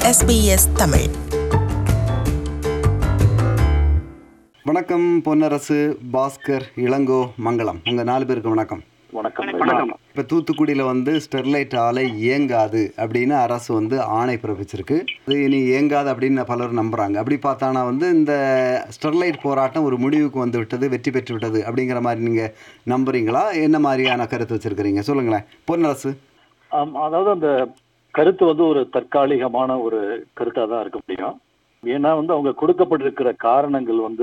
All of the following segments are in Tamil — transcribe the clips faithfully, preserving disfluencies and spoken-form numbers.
S B S Tamil. வணக்கம் பொன்னரசு, பாஸ்கர், இளங்கோ, மங்களம். உங்கள் நாலு பேருக்கு வணக்கம். வணக்கம் வணக்கம். இப்போ தூத்துக்குடியில் வந்து ஸ்டெர்லைட் ஆலை இயங்காது அப்படின்னு அரசு வந்து ஆணை பிறப்பிச்சிருக்கு. அது இனி இயங்காது அப்படின்னு பலர் நம்புகிறாங்க. அப்படி பார்த்தானா வந்து இந்த ஸ்டெர்லைட் போராட்டம் ஒரு முடிவுக்கு வந்து விட்டது, வெற்றி பெற்று விட்டது அப்படிங்கிற மாதிரி நீங்கள் நம்புறீங்களா? என்ன மாதிரியான கருத்து வச்சுருக்கிறீங்க சொல்லுங்களேன் பொன்னரசு. அதாவது அந்த கருத்து வந்து ஒரு தற்காலிகமான ஒரு கருத்தாக தான் இருக்க முடியும். ஏன்னா வந்து அவங்க கொடுக்கப்பட்டிருக்கிற காரணங்கள் வந்து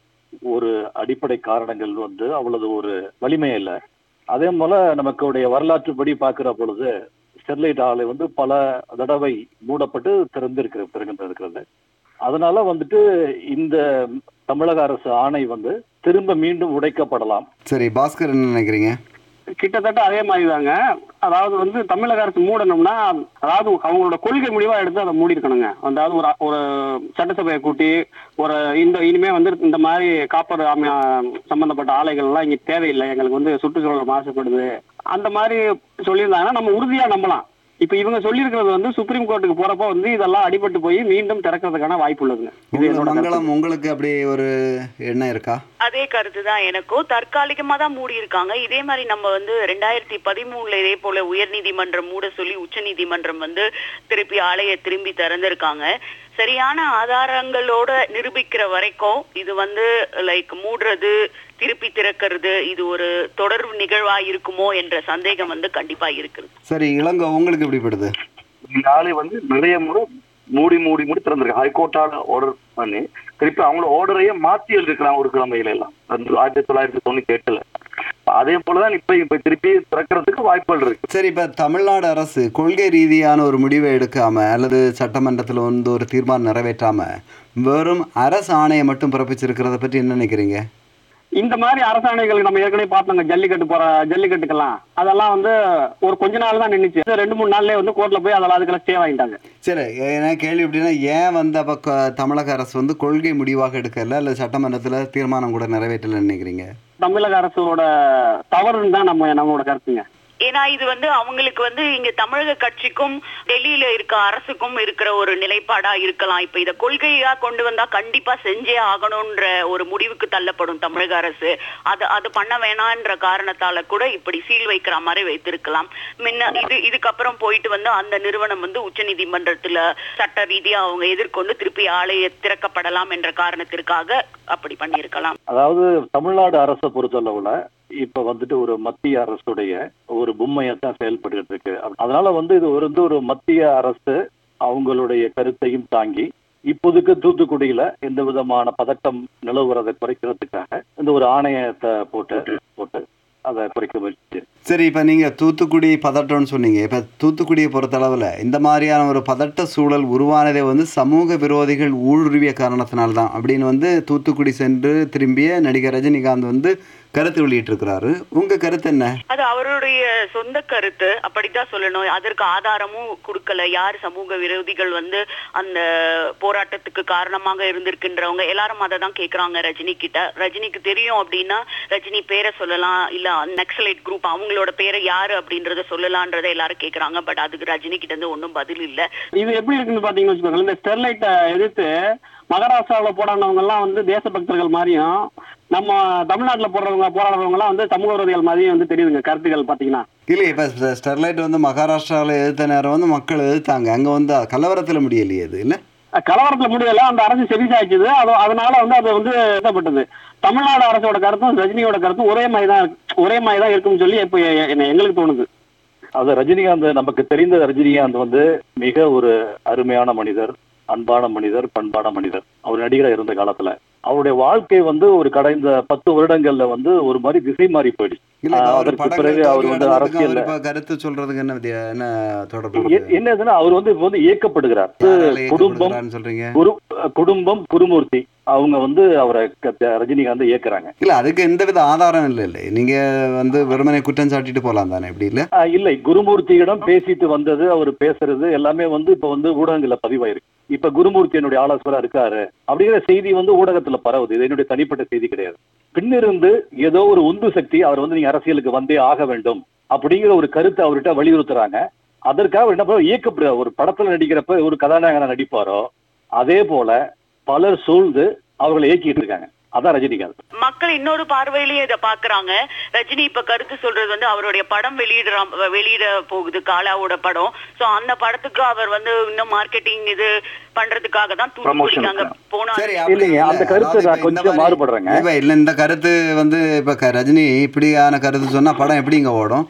ஒரு அடிப்படை காரணங்கள் வந்து அவ்வளவு ஒரு வலிமை இல்லை. அதே போல நமக்குடைய வரலாற்றுப்படி பார்க்கிற பொழுது ஸ்டெர்லைட் ஆலை வந்து பல தடவை மூடப்பட்டு திறந்திருக்கிற திறந்திருக்கிறது. அதனால வந்துட்டு இந்த தமிழக அரசு ஆணை வந்து திரும்ப மீண்டும் உடைக்கப்படலாம். சரி, பாஸ்கர் என்ன நினைக்கிறீங்க? கிட்டத்தட்ட அதே மாதிரி தாங்க. அதாவது வந்து தமிழக அரசு மூடணும்னா, அதாவது அவங்களோட கொள்கை முடிவா எடுத்து அதை மூடி இருக்கணுங்க. அதாவது ஒரு ஒரு சட்டசபையை கூட்டி ஒரு இந்த இனிமே வந்து இந்த மாதிரி காப்பீடு சம்பந்தப்பட்ட ஆலைகள் எல்லாம் இங்க தேவையில்லை, எங்களுக்கு வந்து சுற்றுச்சூழல் மாசுபடுது அந்த மாதிரி சொல்லியிருந்தாங்கன்னா நம்ம உறுதியா நம்பலாம். இப்ப இவங்க சொல்லியிருக்கிறது வந்து சுப்ரீம் கோர்ட்டுக்கு போறப்ப வந்து இதெல்லாம் அடிபட்டு போய் மீண்டும் திறக்கிறதுக்கான வாய்ப்பு உள்ளதுங்க. மங்களம், உங்களுக்கு அப்படி ஒரு எண்ணம் இருக்கா? அதே கருத்து தான் எனக்கும். தற்காலிகமா தான் மூடி இருக்காங்க. இதே மாதிரி நம்ம வந்து ரெண்டாயிரத்தி பதிமூணுல இதே போல உயர் நீதிமன்றம் மூட சொல்லி உச்ச நீதிமன்றம் வந்து திருப்பி ஆலையை திரும்பி திறந்திருக்காங்க. சரியான ஆதாரங்களோட நிரூபிக்கிற வரைக்கும் இது வந்து லைக் மூடுறது திருப்பி திறக்கிறது இது ஒரு தொடர் நிகழ்வா இருக்குமோ என்ற சந்தேகம் வந்து கண்டிப்பா இருக்குது. சரி இளங்கோ, உங்களுக்கு எப்படி படுது? இந்த ஆலை வந்து நிறைய முறை மூடி மூடி மூடி திறந்திருக்கு. ஹைகோர்ட்டால ஆர்டர் பண்ணி திருப்பி அவங்களோட ஆர்டரையே மாத்தி எழுதிருக்கலாம் ஒரு கிழமையில எல்லாம் ஆயிரத்தி தொள்ளாயிரத்தி தொண்ணூத்தி எட்டுல. அதே போலதான் இப்ப இப்ப திருப்பி திறக்கிறதுக்கு வாய்ப்புகள் இருக்கு. சரி, இப்ப தமிழ்நாடு அரசு கொள்கை ரீதியான ஒரு முடிவை எடுக்காம அல்லது சட்டமன்றத்தில் வந்து ஒரு தீர்மானம் நிறைவேற்றாம வெறும் அரசு ஆணையை மட்டும் பிறப்பிச்சிருக்கிறத பற்றி என்ன நினைக்கிறீங்க? இந்த மாதிரி அரசாணைகள் நம்ம ஏற்கனவே பார்த்தோங்க. ஜல்லிக்கட்டு போற ஜல்லிக்கட்டுக்கெல்லாம் அதெல்லாம் வந்து ஒரு கொஞ்ச நாள் தான் நின்றுச்சு. ரெண்டு மூணு நாள்லயே வந்து கோர்ட்ல போய் அதெல்லாம் அதுக்கெல்லாம் ஸ்டே வாங்கிட்டாங்க. சரி, ஏன்னா கேள்வி எப்படின்னா, ஏன் வந்து அப்ப தமிழக அரசு வந்து கொள்கை முடிவாக எடுக்கல அல்லது சட்டமன்றத்துல தீர்மானம் கூட நிறைவேற்றல நினைக்கிறீங்க? தமிழக அரசோட தவறுன்னு தான் நம்ம நம்மளோட கருத்துங்க. ஏன்னா இது வந்து அவங்களுக்கு வந்து இங்க தமிழக கட்சிக்கும் டெல்லியில இருக்க அரசுக்கும் இருக்கிற ஒரு நிலைப்பாடா இருக்கலாம். இப்ப இத கொள்கையா கொண்டு வந்தா கண்டிப்பா செஞ்சே ஆகணும்ன்ற ஒரு முடிவுக்கு தள்ளப்படும் தமிழக அரசு. அது அது பண்ண வேணான்ற காரணத்தால கூட இப்படி சீல் வைக்கிற மாதிரி வைத்திருக்கலாம். முன்ன இது இதுக்கப்புறம் போயிட்டு வந்து அந்த நிறுவனம் வந்து உச்ச நீதிமன்றத்துல சட்ட ரீதியா அவங்க எதிர்கொண்டு திருப்பி ஆலையை திறக்கப்படலாம் என்ற காரணத்திற்காக அப்படி பண்ணியிருக்கலாம். அதாவது தமிழ்நாடு அரசை பொறுத்தளவுல இப்ப வந்துட்டு ஒரு மத்திய அரசுடைய ஒரு பொம்மையத்தான் செயல்பட்டு இருக்கு. அதனால வந்து இது ஒரு ஒரு மத்திய அரசு அவங்களுடைய கருத்தையும் தாங்கி இப்போதைக்கு தூத்துக்குடியில எந்த விதமான பதட்டம் நிலவுறதை குறைக்கிறதுக்காக இந்த ஒரு ஆணையத்தை போட்டு போட்டு அதை குறைக்க முயற்சி. சரி, இப்போ நீங்கள் தூத்துக்குடி பதட்டம்னு சொன்னீங்க. இப்போ தூத்துக்குடியை பொறுத்தளவில் இந்த மாதிரியான ஒரு பதட்ட சூழல் உருவானதே வந்து சமூக விரோதிகள் ஊடுருவிய காரணத்தினால்தான் அப்படின்னு வந்து தூத்துக்குடி சென்று திரும்பிய நடிகர் ரஜினிகாந்த் வந்து கருத்து வெளியிட்டிருக்கிறாரு. உங்க கருத்து என்ன? அது அவருடைய சொந்த கருத்து, அப்படித்தான் சொல்லணும். அதற்கு ஆதாரமும் கொடுக்கல. யார் சமூக விரோதிகள் வந்து அந்த போராட்டத்துக்கு காரணமாக இருந்திருக்கின்றவங்க எல்லாரும் அதை தான் கேட்கறாங்க ரஜினி கிட்ட. ரஜினிக்கு தெரியும் அப்படின்னா ரஜினி பேரை சொல்லலாம், இல்ல நக்சலைட் குரூப் அவங்களோட பேரை யாரு அப்படின்றத சொல்லலான்றத எல்லாரும் கேட்கறாங்க. பட் அதுக்கு ரஜினி கிட்ட இருந்து ஒன்னும் பதில் இல்ல. இது எப்படி இருக்குன்னு பாத்தீங்கன்னு வச்சுக்கோங்க. இந்த ஸ்டெர்லைட்டை எதிர்த்து மகாராஷ்டிராவில் போராடினவங்க எல்லாம் வந்து தேசபக்தர்கள் மாதிரியும் நம்ம தமிழ்நாட்டுல போடுறவங்க போராடுறவங்க எல்லாம் வந்து சமூக விரோதிகள் மாதிரியும் வந்து தெரியுதுங்க கருத்துக்கள் பாத்தீங்கன்னா. இல்லை, இப்ப ஸ்டெர்லைட் வந்து மகாராஷ்டிராவில் எதிர்த்த நேரம் வந்து மக்கள் எதிர்த்தாங்க. அங்க வந்து கலவரத்துல முடியலையே. அது இல்ல கலவரத்துல முடியல, அந்த அரசு செவிசாய்ச்சது. அதனால வந்து அது வந்து எழுதப்பட்டது. தமிழ்நாடு அரசோட கருத்தும் ரஜினியோட கருத்தும் ஒரே மாதிரி தான் ஒரே மாதிரி தான் இருக்குன்னு சொல்லி இப்ப எங்களுக்கு தோணுது. அது ரஜினிகாந்த் நமக்கு தெரிந்த ரஜினிகாந்த் வந்து மிக ஒரு அருமையான மனிதர், அன்பான மனிதர், பண்பான மனிதர். அவர் நடிகராக இருந்த காலத்துல அவருடைய வாழ்க்கை வந்து ஒரு கடந்த பத்து வருடங்கள்ல வந்து ஒரு மாதிரி திசை மாறி போயிடுச்சு. அதற்கு பிறகு அவர் வந்து அரசியல் கருத்து சொல்றதுக்கு என்ன என்ன தொடர்பு என்னதுன்னா அவர் வந்து இப்ப வந்து இயக்கப்படுகிறார். குடும்பம் சொல்றீங்க, குடும்பம் குருமூர்த்தி அவங்க வந்து அவரை ரஜினிகாந்த் இயக்குறாங்க. இல்ல அதுக்கு எந்த வித ஆதாரம் இல்ல. இல்ல நீங்க வந்து வெறுமனை குற்றம் சாட்டிட்டு போலாம் தானே? எப்படி இல்ல இல்லை, குருமூர்த்தியிடம் பேசிட்டு வந்தது, அவர் பேசுறது எல்லாமே வந்து இப்ப வந்து ஊடகங்கள்ல பதிவாயிருக்கு. இப்ப குருமூர்த்தி என்னுடைய ஆலோசகரா இருக்காரு அப்படிங்கிற செய்தி வந்து ஊடகத்துல பரவுது. இது என்னுடைய தனிப்பட்ட செய்தி கிடையாது. பின்னிருந்து ஏதோ ஒரு உந்து சக்தி அவர் வந்து நீங்க அரசியலுக்கு வந்தே ஆக வேண்டும் அப்படிங்கிற ஒரு கருத்தை அவர்கிட்ட வலியுறுத்துறாங்க. அதற்காக என்ன பண்ணுவோம், இயக்கப்படுற ஒரு படத்துல நடிக்கிறப்ப ஒரு கதாநாயகனா நடிப்பாரோ அதே போல பலர் சூழ்ந்து அவர்களை இயக்கிட்டு இருக்காங்க. அதான் ரஜினிகாந்த். மக்கள் இன்னொரு பார்வையிலேயே இதை பாக்குறாங்க. ரஜினி இப்ப கருத்து சொல்றது வந்து அவருடைய படம் வெளியிடுற வெளியிட போகுது, காலாவோட படம். சோ அந்த படத்துக்கு அவர் வந்து இன்னும் மார்க்கெட்டிங் இது பண்றதுக்காக தான் தூக்கிட்டாங்க போனா. அந்த கருத்து நான் கொஞ்சம் மாறுபடுறேங்க. இல்ல இந்த கருத்து வந்து இப்ப ரஜினி இப்படியான கருத்து சொன்னா படம் எப்படிங்க ஓடும்?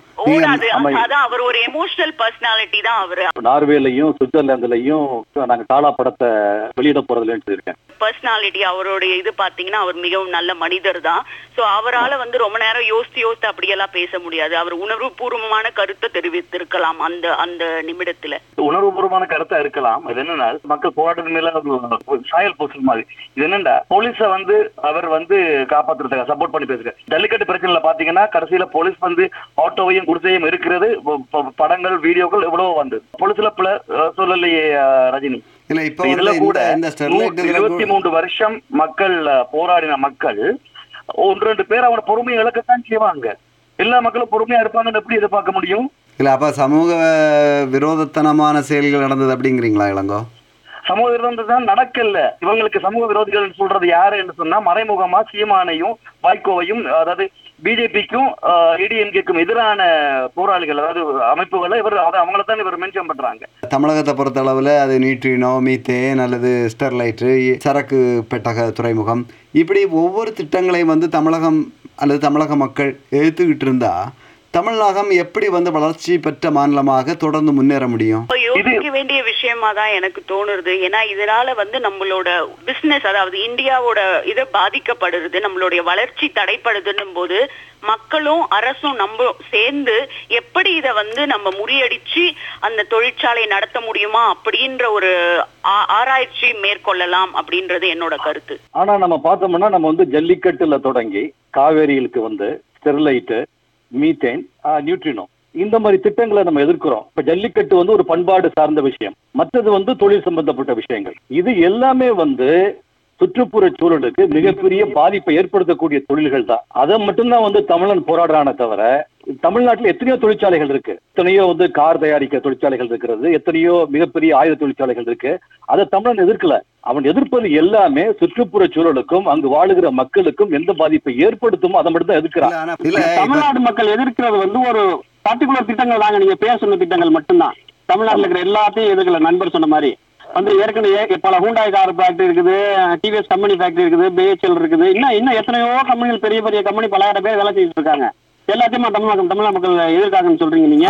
அதான் அவர் ஒரு எமோஷனல் பர்சனாலிட்டி தான் அவரு. நார்வேலையும் சுவிட்சர்லாந்துலயும் நாங்க காலா படத்தை வெளியிட போறதுல இருக்கேன். பர்சனாலிட்டி அவருடைய இது பாத்தீங்கன்னா அவர் மிகவும் நல்ல மனிதர் தான். சோ அவரால வந்து ரொம்ப நேரம் யோசித்து யோசித்து அப்படியெல்லாம் பேச முடியாது. அவர் உணர்வு பூர்வமான கருத்தை தெரிவித்திருக்கலாம் அந்த அந்த நிமிடத்துல. உணர்வு பூர்வமான கருத்தா இருக்கலாம். இது என்னன்னா மக்கள் போராட்டத்து மேல சாயல் போஸ்டர் மாதிரி. இது என்னன்னா போலீஸ வந்து அவர் வந்து காப்பாத்துறதுக்காக சப்போர்ட் பண்ணி பேசுறாரு. ஜல்லிக்கட்டு பிரச்சனைல பாத்தீங்கன்னா கடைசியில போலீஸ் வந்து ஆட்டோவையும் குடிசையும் இருக்கிறது, படங்கள் வீடியோக்கள் எவ்வளவு வந்து போலீஸ்ல பிள்ளை சொல்லலையே ரஜினி. இல்ல இப்ப இதுல கூட இருபத்தி மூன்று வருஷம் மக்கள் போராடின மக்கள் ஒன்று ரெண்டு பேர் அவனை பொறுமையை இழக்கத்தான் செய்வாங்க. எல்லா மக்களும் பொறுமையா இருப்பாங்கன்னு எப்படி எதிர்பார்க்க முடியும்? இல்ல அப்ப சமூக விரோதத்தனமான செயல்கள் நடந்தது அப்படிங்கிறீங்களா இளங்கோ? சமூக விரோதம் தான் நடக்கல. இவங்களுக்கு சமூக விரோதிகள் சொல்றது யாரு என்று சொன்னா மறைமுகமா சீமானையும் வாய்கோவையும், அதாவது பிஜேபிக்கும் ஏடிஎம்கேக்கும் எதிரான போராளிகள், அதாவது அமைப்புகளை இவர் அவங்கள தான் இவர் மென்ஷன் பண்றாங்க. தமிழகத்தை பொறுத்த அளவுல அது நியூட்ரினோ, மீத்தேன் அல்லது ஸ்டெர்லைட்டு, சரக்கு பெட்டக துறைமுகம், இப்படி ஒவ்வொரு திட்டங்களையும் வந்து தமிழகம் அல்லது தமிழக மக்கள் எழுத்துக்கிட்டு இருந்தா தமிழகம் எப்படி வந்து வளர்ச்சி பெற்ற மாநிலமாக தொடர்ந்து முன்னேற முடியும்? யோசிக்க வேண்டிய விஷயமா தான் எனக்கு தோணுது. ஏன்னா இதனால வந்து நம்மளோட பிசினஸ், அதாவது இந்தியாவோட இது பாதிக்கப்படுறது, நம்மளுடைய வளர்ச்சி தடைப்படுதுன்னும் போது மக்களும் அரசும் நம்ம சேர்ந்து எப்படி இதை வந்து நம்ம முறியடிச்சு அந்த தொழிற்சாலை நடத்த முடியுமா அப்படின்ற ஒரு ஆராய்ச்சி மேற்கொள்ளலாம் அப்படின்றது என்னோட கருத்து. ஆனா நம்ம பார்த்தோம்னா நம்ம வந்து ஜல்லிக்கட்டுல தொடங்கி காவேரியிலுக்கு வந்து ஸ்டெர்லைட்டு, மீத்தேன், நியூட்ரினோ, இந்த மாதிரி திட்டங்களை நம்ம எதிர்க்கிறோம். இப்ப ஜல்லிக்கட்டு வந்து ஒரு பண்பாடு சார்ந்த விஷயம், மற்றது வந்து தொழில் சம்பந்தப்பட்ட விஷயங்கள். இது எல்லாமே வந்து சுற்றுப்புற சூழலுக்கு மிகப்பெரிய பாதிப்பை ஏற்படுத்தக்கூடிய தொழில்கள் தான். அதை மட்டும்தான் வந்து தமிழன் போராடுறானே தவிர தமிழ்நாட்டில் எத்தனையோ தொழிற்சாலைகள் இருக்கு, எத்தனையோ வந்து கார் தயாரிக்க தொழிற்சாலைகள் இருக்கிறது, எத்தனையோ மிகப்பெரிய ஆயுத தொழிற்சாலைகள் இருக்கு. அதை தமிழன் எதிர்க்கல. அவன் எதிர்ப்பது எல்லாமே சுற்றுப்புற சூழலுக்கும் அங்கு வாழுகிற மக்களுக்கும் எந்த பாதிப்பை ஏற்படுத்துமோ அதை மட்டும் தான் எதிர்க்கிறான். தமிழ்நாடு மக்கள் எதிர்க்கிறது வந்து ஒரு பர்டிகுலர் திட்டங்கள் தாங்க. நீங்க பேர் சொன்ன திட்டங்கள் மட்டும்தான். தமிழ்நாட்டில் இருக்கிற எல்லாத்தையும் எதிர்க்கல. நண்பர் சொன்ன மாதிரி வந்து ஏற்கனவே பல ஹூண்டாய் கார் ஃபேக்டரி இருக்குது, டிவிஎஸ் கம்பெனி ஃபேக்டரி இருக்குது, பிஹெச்எல் இருக்குது, இன்னும் இன்னும் எத்தனையோ கம்பெனிகள், பெரிய பெரிய கம்பெனி பலாயிரம் பேர் வேலை செய்துட்டு இருக்காங்க. எல்லாத்தையுமே தமிழ் தமிழ் மக்கள் எதிர்க்காங்கன்னு சொல்றீங்க நீங்க.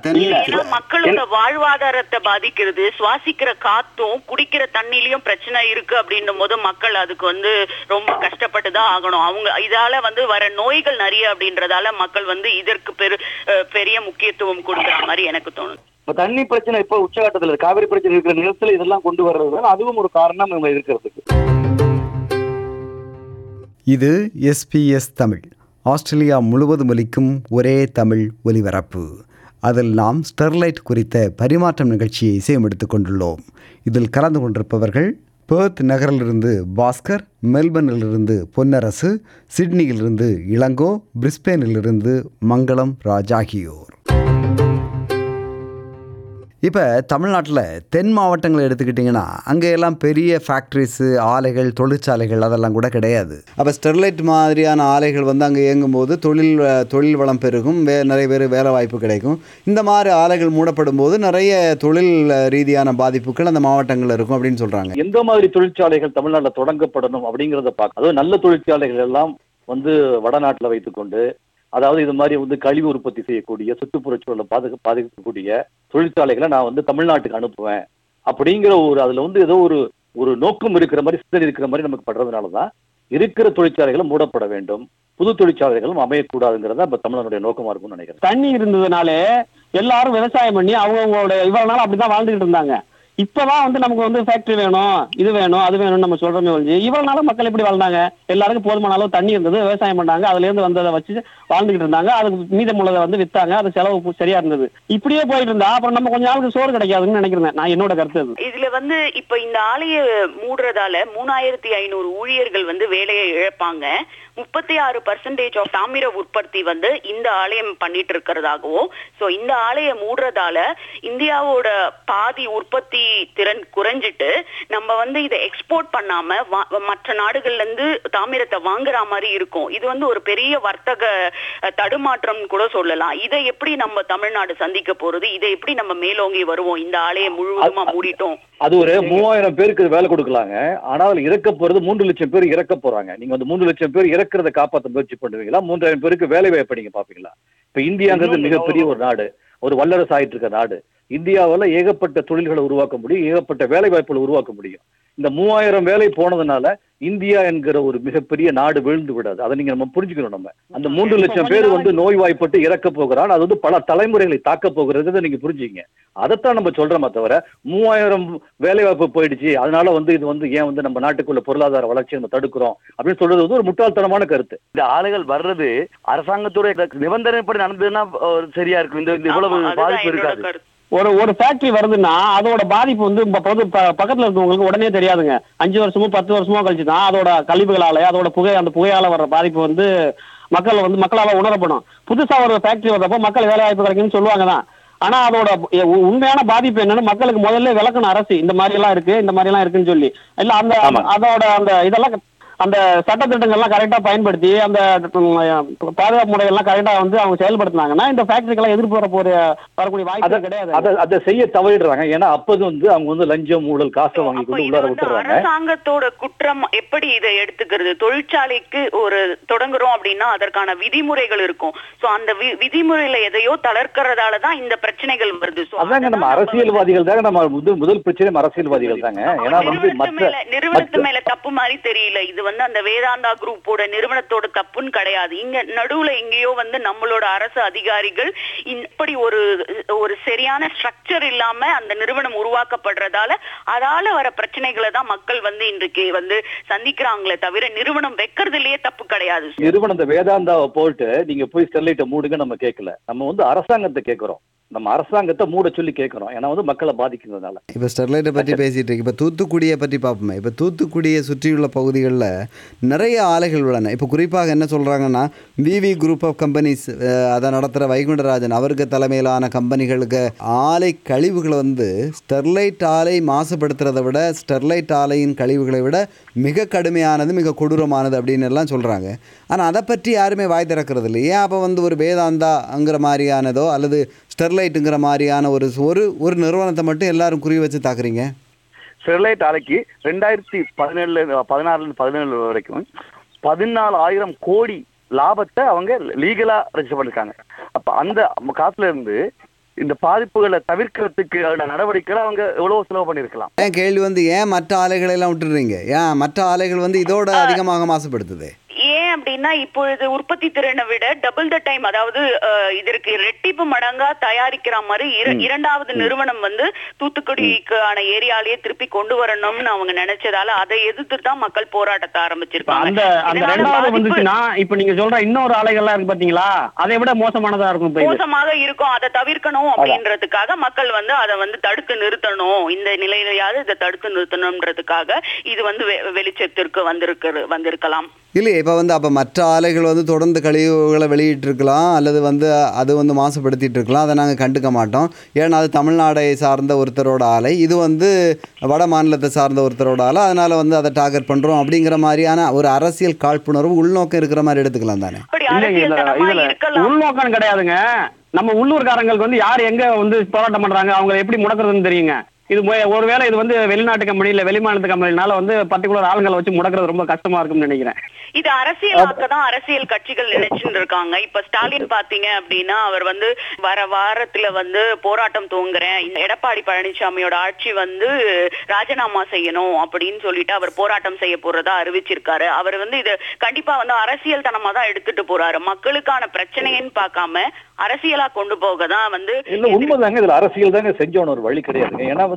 மக்களோட வாழ்வாதாரத்தை பாதிக்கிறது. சுவாசிக்கிற காத்தும் குடிக்கிற தண்ணிலையும் பிரச்சனை இருக்கு அப்படின்னும் போது மக்கள் அதுக்கு வந்து ரொம்ப கஷ்டப்பட்டுதான் ஆகணும். அவங்க இதால வந்து வர நோய்கள் நிறைய அப்படின்றதால மக்கள் வந்து இதற்கு பெரு பெரிய முக்கியத்துவம் கொடுக்குற மாதிரி எனக்கு தோணுது. இப்ப தண்ணி பிரச்சனை இப்ப உச்சகட்டத்துல காவிரி பிரச்சனை இருக்கிற நிலத்துல இதெல்லாம் கொண்டு வர்றதுனால அதுவும் ஒரு காரணம் இவங்க இருக்கிறதுக்கு. இது எஸ்பிஎஸ் தமிழ், ஆஸ்திரேலியா முழுவதும் ஒலிக்கும் ஒரே தமிழ் ஒலிபரப்பு. அதில் நாம் ஸ்டெர்லைட் குறித்த பரிமாற்றம் நிகழ்ச்சியை இசையமெடுத்துக் கொண்டுள்ளோம். இதில் கலந்து கொண்டிருப்பவர்கள் பெர்த் நகரிலிருந்து பாஸ்கர், மெல்பர்னிலிருந்து பொன்னரசு, சிட்னியிலிருந்து இளங்கோ, பிரிஸ்பேனிலிருந்து மங்களம் ராஜ் ஆகியோர். இப்போ தமிழ்நாட்டில் தென் மாவட்டங்களை எடுத்துக்கிட்டிங்கன்னா அங்கே எல்லாம் பெரிய ஃபேக்ட்ரிஸு, ஆலைகள், தொழிற்சாலைகள் அதெல்லாம் கூட கிடையாது. அப்போ ஸ்டெர்லைட் மாதிரியான ஆலைகள் வந்து அங்கே இயங்கும்போது தொழில் தொழில் வளம் பெருகும், வே நிறைய பேர் வேலை வாய்ப்பு கிடைக்கும். இந்த மாதிரி ஆலைகள் மூடப்படும் போது நிறைய தொழில் ரீதியான பாதிப்புகள் அந்த மாவட்டங்களில் இருக்கும் அப்படின்னு சொல்கிறாங்க. எந்த மாதிரி தொழிற்சாலைகள் தமிழ்நாட்டில் தொடங்கப்படணும் அப்படிங்கிறத பார்க்க, அதாவது நல்ல தொழிற்சாலைகள் எல்லாம் வந்து வடநாட்டில் வைத்துக்கொண்டு, அதாவது இது மாதிரி வந்து கழிவு உற்பத்தி செய்யக்கூடிய, சுற்றுப்புற சூழலை பாதுகா பாதிக்கக்கூடிய தொழிற்சாலைகளை நான் வந்து தமிழ்நாட்டுக்கு அனுப்புவேன் அப்படிங்கிற ஒரு அதுல வந்து ஏதோ ஒரு ஒரு நோக்கம் இருக்கிற மாதிரி, சிந்தனை இருக்கிற மாதிரி நமக்கு படுறதுனாலதான் இருக்கிற தொழிற்சாலைகளும் மூடப்பட வேண்டும், புது தொழிற்சாலைகளும் அமையக்கூடாதுங்கிறத இப்ப தமிழனுடைய நோக்கமா இருக்கும்னு நினைக்கிறேன். தண்ணி இருந்ததுனாலே எல்லாரும் விவசாயம் பண்ணி அவங்கவுங்களோட இவ்வளவு நாள் அப்படிதான் வாழ்ந்துகிட்டு இருந்தாங்க. இப்பதான் வந்து நமக்கு வந்து ஃபேக்டரி வேணும், இது வேணும், அது வேணும்னு நம்ம சொல்றோமே ஒழிஞ்சு இவ்வளவு நாளும் மக்கள் எப்படி வாழ்ந்தாங்க? எல்லாருக்கும் போதுமான அளவு தண்ணி இருந்தது, விவசாயம் பண்ணாங்க, அதுல இருந்து வந்ததை வச்சு வாழ்ந்துகிட்டு இருந்தாங்க. அதுக்கு மீதம் உள்ளதை வந்து வித்தாங்க, அது செலவு சரியா இருந்தது. இப்படியே போயிட்டு இருந்தா அப்புறம் நம்ம கொஞ்ச நாளுக்கு சோறு கிடைக்காதுன்னு நினைக்கிறேன். நான் என்னோட கருத்து அது. இதுல வந்து இப்ப இந்த ஆலையை மூடுறதால மூணாயிரத்தி ஐநூறு ஊழியர்கள் வந்து வேலையை இழப்பாங்க. முப்பத்தி ஆறு பர்சன்டேஜ் ஆஃப் தாமிர உற்பத்தி வந்து இந்த ஆலயம் பண்ணிட்டு இருக்கிறதாகவும், சோ இந்த ஆலையை மூடுறதால இந்தியாவோட பாதி உற்பத்தி திறன் குறைஞ்சிட்டு நம்ம வந்து இதை எக்ஸ்போர்ட் பண்ணாம மற்ற நாடுகள்ல இருந்து தாமிரத்தை வாங்குற மாதிரி இருக்கும். இது வந்து ஒரு பெரிய வர்த்தக தடுமாற்றம் கூட சொல்லலாம். இதை எப்படி நம்ம தமிழ்நாடு சந்திக்க போறது? இதை எப்படி நம்ம மேலோங்கி வருவோம் இந்த ஆலையை முழுவதுமா மூடிட்டோம்? அது ஒரு மூவாயிரம் பேருக்கு வேலை கொடுக்கலாங்க. ஆனால் இறக்க போறது மூன்று லட்சம் பேர் இறக்க போறாங்க. நீங்க வந்து மூன்று லட்சம் பேர் இறக்குறத காப்பாற்ற முயற்சி பண்ணுவீங்களா? மூன்றாயிரம் பேருக்கு வேலை வாய்ப்பு நீங்க பாப்பீங்களா? இப்ப இந்தியாங்கிறது மிகப்பெரிய ஒரு நாடு, ஒரு வல்லரசு ஆயிட்டு இருக்க நாடு. இந்தியாவில் ஏகப்பட்ட தொழில்களை உருவாக்க முடியும், ஏகப்பட்ட வேலை வாய்ப்புகளை உருவாக்க முடியும். இந்த மூவாயிரம் வேலை போனதுனால இந்தியா என்கிற ஒரு மிகப்பெரிய நாடு விழுந்து விடாது. அதை நீங்க நம்ம புரிஞ்சுக்கணும். நம்ம அந்த மூன்று லட்சம் பேர் வந்து நோய் வாய்ப்பட்டு இறக்க போகிறான், அது வந்து பல தலைமுறைகளை தாக்க போகிறது நீங்க புரிஞ்சுங்க. அதைத்தான் நம்ம சொல்றோமே தவிர மூவாயிரம் வேலை வாய்ப்பு போயிடுச்சு அதனால வந்து இது வந்து ஏன் வந்து நம்ம நாட்டுக்குள்ள பொருளாதார வளர்ச்சி நம்ம தடுக்கிறோம் அப்படின்னு சொல்றது வந்து ஒரு முட்டாள்தனமான கருத்து. இந்த ஆலைகள் வர்றது அரசாங்கத்தோட நிபந்தனைப்படி நடந்ததுன்னா சரியா இருக்கும். இந்த இவ்வளவு பாதிப்பு இருக்காது. ஒரு ஒரு ஃபேக்டரி வருதுன்னா அதோட பாதிப்பு வந்து பக்கத்துல இருக்கவங்களுக்கு உடனே தெரியாதுங்க. அஞ்சு வருஷமோ பத்து வருஷமோ கழிச்சு தான் அதோட கழிவுகளால அதோட புகை அந்த புகையால வர்ற பாதிப்பு வந்து மக்கள் வந்து மக்களால உணரப்படும். புதுசா ஒரு ஃபேக்டரி வர்றப்போ மக்கள் வேலை வாய்ப்பு கிடைக்குன்னு சொல்லுவாங்க தான். ஆனா அதோட உண்மையான பாதிப்பு என்னன்னு மக்களுக்கு முதல்ல விளக்கணும் அரசு. இந்த மாதிரி எல்லாம் இருக்கு, இந்த மாதிரி எல்லாம் இருக்குன்னு சொல்லி இல்ல அந்த அதோட அந்த இதெல்லாம் அந்த சட்டத்திட்டங்கள்லாம் கரெக்டா பயன்படுத்தி அந்த பாதுகாப்பு முறைகள்லாம் கரெக்டா வந்து அவங்க செயல்படுத்தினாங்கன்னா இந்த ஃபேக்டரிக்கெல்லாம் எதிர்ப்பு வர போற வரக்கூடிய வாய்ப்பு கிடையாது. அதை செய்ய தவறிடுறாங்க. ஏன்னா அப்போது வந்து அவங்க வந்து லஞ்சம் ஊழல் காசை வாங்கி கொண்டு உள்ளார விட்டுறாங்க. அரசாங்கத்தோட குற்றம் எப்படி இதை எடுத்துக்கிறது? தொழிற்சாலைக்கு ஒரு தொடங்குறோம் அப்படின்னா அதற்கான விதிமுறைகள் இருக்கும். சோ அந்த விதிமுறையில எதையோ தளர்க்கறதாலதான் இந்த பிரச்சனைகள் வருது. அதாங்க நம்ம அரசியல்வாதிகள் தாங்க நம்ம முதல் முதல் பிரச்சனை அரசியல்வாதிகள் தாங்க. ஏன்னா வந்து மற்ற நிறுவனத்து மேல தப்பு மாதிரி தெரியல. இது வந்து அந்த வேதாந்தா குரூப்போட நிறுவனத்தோட தப்புன்னு கிடையாது. இங்க நடுவுல எங்கேயோ வந்து நம்மளோட அரசு அதிகாரிகள் இப்படி ஒரு ஒரு சரியான ஸ்ட்ரக்சர் இல்லாம அந்த நிறுவனம் உருவாக்கப்படுறதால அதால வர பிரச்சனைகளை தான் மக்கள் வந்து இன்றைக்கு வந்து சந்திக்கிறாங்களே தவிர நிறுவனம் வைக்கிறதுலயே தப்பு கிடையாது. நிறுவனம் வேதாந்தாவை போட்டு நீங்க போய் ஸ்டெர்லைட்டை மூடுங்க நம்ம கேட்கல. நம்ம வந்து அரசாங்கத்தை கேட்கிறோம். நம்ம அரசாங்கத்தை மூட சொல்லி கேட்கிறோம். ஏன்னா வந்து மக்களை பாதிக்கிறதுனால. இப்போ ஸ்டெர்லைட்டை பற்றி பேசிட்டு இருக்கு. இப்போ தூத்துக்குடியை பற்றி பார்ப்போமே. இப்போ தூத்துக்குடியை சுற்றியுள்ள பகுதிகளில் நிறைய ஆலைகள் உள்ளன. இப்போ குறிப்பாக என்ன சொல்கிறாங்கன்னா விவி குரூப் ஆஃப் கம்பெனிஸ் அதை நடத்துகிற வைகுண்டராஜன் அவருக்கு தலைமையிலான கம்பெனிகளுக்கு ஆலை கழிவுகளை வந்து ஸ்டெர்லைட் ஆலை மாசுபடுத்துறதை விட ஸ்டெர்லைட் ஆலையின் கழிவுகளை விட மிக கடுமையானது, மிக கொடூரமானது அப்படின்னு எல்லாம் சொல்கிறாங்க. ஆனால் அதை பற்றி யாருமே வாய் திறக்கிறது இல்லை. ஏன் அப்போ வந்து ஒரு வேதாந்தாங்கிற மாதிரியானதோ அல்லது ஸ்டெர்லைட்டுங்கிற மாதிரியான ஒரு ஒரு ஒரு நிறுவனத்தை மட்டும் எல்லாரும் குறி வச்சு தாக்குறீங்க? ஸ்டெர்லைட் ஆலைக்கு ரெண்டாயிரத்தி பதினேழுல பதினாறுல பதினேழு வரைக்கும் பதினாலு ஆயிரம் கோடி லாபத்தை அவங்க லீகலா ரெஜிஸ்டர் பண்ணிருக்காங்க. அப்ப அந்த காசுல இருந்து இந்த பாதிப்புகளை தவிர்க்கிறதுக்கு நடவடிக்கைகளை அவங்க எவ்வளவு செலவு பண்ணிருக்கலாம். ஏன் கேள்வி வந்து ஏன் மற்ற ஆலைகளை எல்லாம் விட்டுடுறீங்க? ஏன் மற்ற ஆலைகள் வந்து இதோட அதிகமாக மாசுபடுத்துது? ஏன் அப்படின்னா இப்பொழுது உற்பத்தி திறனை விட டபுள் த டைம், அதாவது இதற்கு ரெட்டிப்பு மடங்கா தயாரிக்கிற மாதிரி இரண்டாவது நிறுவனம் வந்து தூத்துக்குடிக்கான ஏரியாலேயே திருப்பி கொண்டு வரணும்னு அவங்க நினைச்சதால அதை எதிர்த்து தான் மக்கள் போராட்டத்தை ஆரம்பிச்சிருக்காங்க. இப்ப நீங்க சொல்ற இன்னொரு ஆலைகள்லாம் இருக்கு பாத்தீங்களா, அதை விட மோசமானதா இருக்கும், மோசமாக இருக்கும். அதை தவிர்க்கணும் அப்படின்றதுக்காக மக்கள் வந்து அதை வந்து தடுத்து நிறுத்தணும், இந்த நிலையிலையாவது இதை தடுத்து நிறுத்தணும்ன்றதுக்காக இது வந்து வெளிச்சத்திற்கு வந்திருக்கு வந்திருக்கலாம். இல்லையே இப்போ வந்து அப்போ மற்ற ஆலைகள் வந்து தொடர்ந்து கழிவுகளை வெளியிட்டிருக்கலாம் அல்லது வந்து அது வந்து மாசுபடுத்திட்டு இருக்கலாம். அதை நாங்கள் கண்டுக்க மாட்டோம். ஏன்னா அது தமிழ்நாடை சார்ந்த ஒருத்தரோட ஆலை, இது வந்து வட மாநிலத்தை சார்ந்த ஒருத்தரோட ஆலை, அதனால் வந்து அதை டார்கெட் பண்ணுறோம் அப்படிங்கிற மாதிரியான ஒரு அரசியல் காழ்ப்புணர்வு உள்நோக்கம் இருக்கிற மாதிரி எடுத்துக்கலாம் தானே? உள்நோக்கம் கிடையாதுங்க. நம்ம உள்ளூர்காரங்களுக்கு வந்து யார் எங்க வந்து போராட்டம் பண்றாங்க அவங்க எப்படி முடக்கிறதுன்னு தெரியுங்க. இது ஒருவேளை இது வந்து வெளிநாட்டு கம்பெனி இல்ல வெளிமாநிலத்து கம்பெனினால வந்து பர்டிகுலர் ஆளுங்களை வச்சு முடக்கிறது ரொம்ப கஷ்டமா இருக்கும்னு நினைக்கிறேன். இது அரசியலாக்கதான் அரசியல் கட்சிகள் நினைச்சுட்டு இருக்காங்க. இப்ப ஸ்டாலின் பாத்தீங்க அப்படின்னா அவர் வந்து வர வாரத்துல வந்து போராட்டம் துவங்குறேன், எடப்பாடி பழனிசாமியோட ஆட்சி வந்து ராஜினாமா செய்யணும் அப்படின்னு சொல்லிட்டு அவர் போராட்டம் செய்ய போறதா அறிவிச்சிருக்காரு. அவர் வந்து இது கண்டிப்பா வந்து அரசியல் தனமா தான் எடுத்துட்டு போறாரு. மக்களுக்கான பிரச்சனைன்னு பார்க்காம அரசியலா கொண்டு போக தான் வந்து உண்மைதாங்க. இதுல அரசியல் தாங்க செஞ்சோன்னு ஒரு வழி கிடையாதுங்க. ஏன்னா வந்து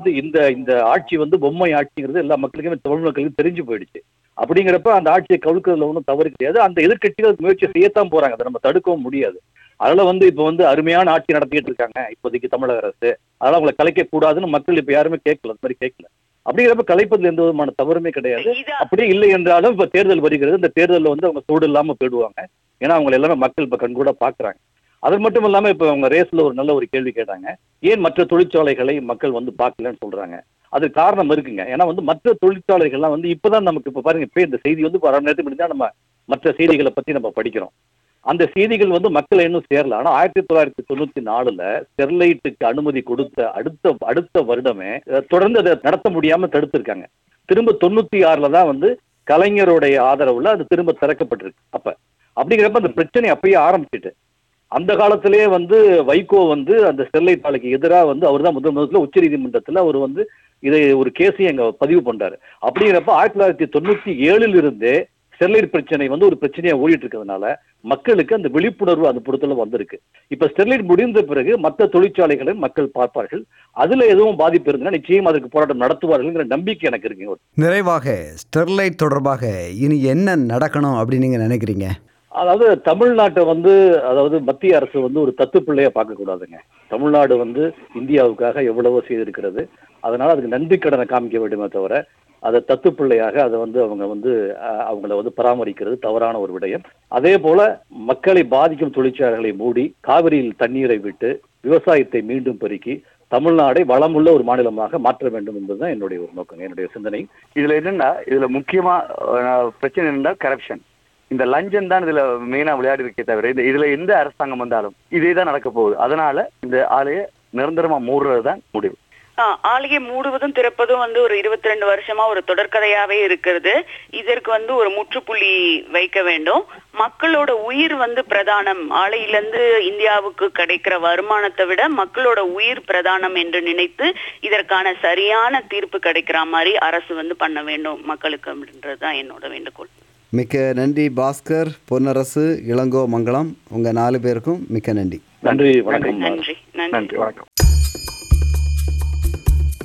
வந்து இந்த இந்த ஆட்சி வந்து பொம்மை ஆட்சிங்கிறது எல்லா மக்களுக்குமே தமிழ் மக்களுக்கும் தெரிஞ்சு போயிடுச்சு. அப்படிங்கிறப்ப அந்த ஆட்சியை கவுக்கிறதுல ஒன்றும் தவறு கிடையாது. அந்த எதிர்கட்சிகள் முயற்சி செய்யத்தான் போறாங்க, அதை நம்ம தடுக்கவும் முடியாது. அதனால வந்து இப்ப வந்து அருமையான ஆட்சி நடத்திட்டு இருக்காங்க இப்போதைக்கு தமிழக அரசு, அதனால அவங்களை கலைக்க கூடாதுன்னு மக்கள் இப்ப யாருமே கேட்கல, அந்த மாதிரி கேட்கல. அப்படிங்கிறப்ப கலைப்பதில் எந்த விதமான தவறுமே கிடையாது. அப்படியே இல்லை என்றாலும் இப்ப தேர்தல் வருகிறது, இந்த தேர்தலில் வந்து அவங்க சூடு இல்லாம போயிடுவாங்க. ஏன்னா அவங்க எல்லாமே மக்கள் இப்ப கண்கூட பாக்குறாங்க. அது மட்டும் இல்லாம இப்ப அவங்க ரேஸ்ல ஒரு நல்ல ஒரு கேள்வி கேட்டாங்க, ஏன் மற்ற தொழிற்சாலைகளை மக்கள் வந்து பார்க்கலன்னு சொல்றாங்க. அது காரணம் இருக்குங்க. ஏன்னா வந்து மற்ற தொழிற்சாலைகள்லாம் வந்து இப்பதான் நமக்கு இப்ப பாருங்க, இப்ப இந்த செய்தி வந்து அரை நேரத்துக்கு முன்னாடி தான் நம்ம மற்ற செய்திகளை பத்தி நம்ம படிக்கிறோம். அந்த செய்திகள் வந்து மக்களை இன்னும் சேரல. ஆனா ஆயிரத்தி தொள்ளாயிரத்தி தொண்ணூத்தி நாலுல ஸ்டெர்லைட்டுக்கு அனுமதி கொடுத்த அடுத்த அடுத்த வருடமே தொடர்ந்து அதை நடத்த முடியாம தடுத்திருக்காங்க. திரும்ப தொண்ணூத்தி ஆறுல தான் வந்து கலைஞருடைய ஆதரவுல அது திரும்ப திறக்கப்பட்டிருக்கு. அப்ப அப்படிங்கிறப்ப அந்த பிரச்சனை அப்பயே ஆரம்பிச்சுட்டு, அந்த காலத்திலேயே வந்து வைகோ வந்து அந்த ஸ்டெர்லைட் ஆலைக்கு எதிராக வந்து அவர் தான் முதல் முதல்ல உச்ச நீதிமன்றத்துல அவர் வந்து இதை ஒரு கேஸையும் எங்க பதிவு பண்றாரு. அப்படிங்கிறப்ப ஆயிரத்தி தொள்ளாயிரத்தி தொண்ணூத்தி ஏழுல இருந்தே ஸ்டெர்லைட் பிரச்சனை வந்து ஒரு பிரச்சனையா ஓடிட்டு இருக்கிறதுனால மக்களுக்கு அந்த விழிப்புணர்வு அந்த பொறுத்தல வந்திருக்கு. இப்ப ஸ்டெர்லைட் முடிந்த பிறகு மற்ற தொழிற்சாலைகளையும் மக்கள் பார்ப்பார்கள். அதுல எதுவும் பாதிப்பு இருந்தா நிச்சயம் அதற்கு போராட்டம் நடத்துவார்கள் நம்பிக்கை எனக்கு இருக்கு. நிறைவாக ஸ்டெர்லைட் தொடர்பாக இனி என்ன நடக்கணும் அப்படின்னு நீங்க நினைக்கிறீங்க? அதாவது தமிழ்நாட்டை வந்து அதாவது மத்திய அரசு வந்து ஒரு தத்து பிள்ளையா பார்க்க கூடாதுங்க. தமிழ்நாடு வந்து இந்தியாவுக்காக எவ்வளவோ செய்திருக்கிறது. அதனால அதுக்கு நன்றி கடனை காமிக்க வேண்டுமே தவிர அதை தத்து பிள்ளையாக அதை வந்து அவங்க வந்து அவங்கள வந்து பராமரிக்கிறது தவறான ஒரு விடயம். அதே போல மக்களை பாதிக்கும் தொழிற்சாலைகளை மூடி காவிரியில் தண்ணீரை விட்டு விவசாயத்தை மீண்டும் பெருக்கி தமிழ்நாடை வளமுள்ள ஒரு மாநிலமாக மாற்ற வேண்டும் என்பதுதான் என்னுடைய ஒரு நோக்கம், என்னுடைய சிந்தனை. இதுல என்னன்னா, இதுல முக்கியமா பிரச்சனை என்னன்னா கரப்ஷன். இந்த லஞ்சம் தான் இதுல மெயினா விளையாடி இருக்கே தவிர இந்த இதுல எந்த அரசாங்கம் வந்தாலும் இதே தான் நடக்க போகுது. அதனால இந்த ஆலையை நிரந்தரமா மூடுறதுதான் முடிவு. ஆலையை மூடுவதும் திறப்பதும் வந்து ஒரு இருபத்தி ரெண்டு வருஷமா ஒரு தொடர்கதையாவே இருக்கிறது. இதற்கு வந்து ஒரு முற்றுப்புள்ளி வைக்க வேண்டும். மக்களோட உயிர் வந்து பிரதானம். ஆலையிலிருந்து இந்தியாவுக்கு கிடைக்கிற வருமானத்தை விட மக்களோட உயிர் பிரதானம் என்று நினைத்து இதற்கான சரியான தீர்ப்பு கிடைக்கிற மாதிரி அரசு வந்து பண்ண வேண்டும் மக்களுக்கு அப்படின்றதுதான் என்னோட வேண்டுகோள். மிக்க நன்றி பாஸ்கர், பொன்னரசு, இளங்கோ மங்கலம், உங்க நாலு பேருக்கும் மிக்க நன்றி. நன்றி, வணக்கம். நன்றி நன்றி வணக்கம்.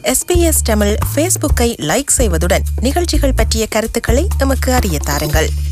எஸ்பிஎஸ் தமிழ் ஃபேஸ்புக்கை லைக் செய்வதுடன் நிகழ்ச்சிகள் பற்றிய கருத்துக்களை எமக்கு அறிய தாருங்கள்.